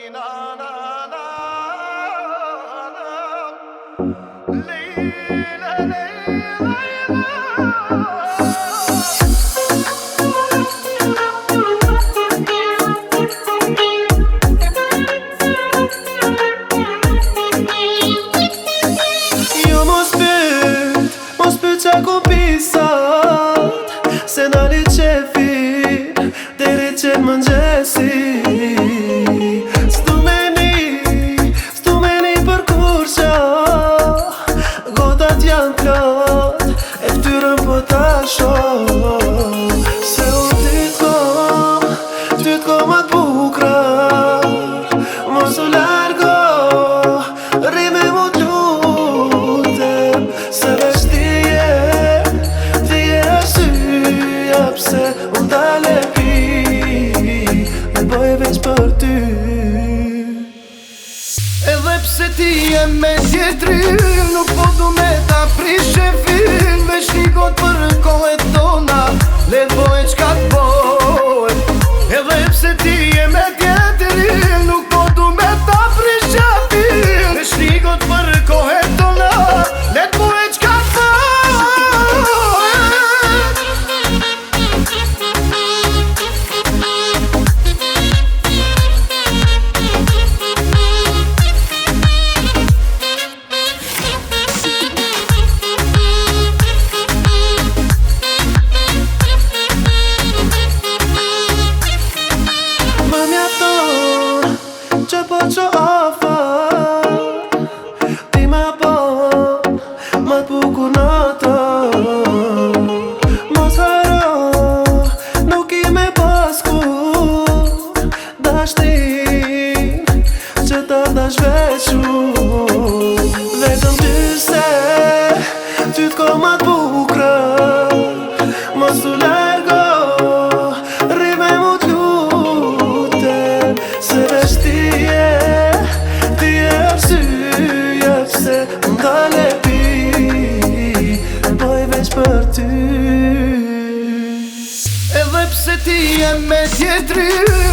Jo mos pyt qa ku pisat Se nali qefin deri qenë mëngjesi Stu meni për kur qa Gotat janë plot e ftyrën po ta shoh Se unë ty t'kom atë bukra Mos u largo rime mu t'lutem Se veç ti je arsyeja pse unë dale pi Me boj veç për ty Edhe pse ti je me tjetrin Nuk po du me ta prishe film Veç nikot për kohet tona Let boj qka t'boj Edhe pse ti je me tjetrin Nuk po du me ta prishe film Veç nikot për kohet tona Let boj qka Që po që afar Ti ma po Ma t'bukur në ta Mos haro Nuk i me pasku Dashtin Që ta dash vequ Vetëm ty se Ty t'kom atë bukra Mos t'u largo Rime mu t'lutem Se veç ti je arsyeja pse m'dale pi Boj veç për ty Edhe pse ti je me tjetrin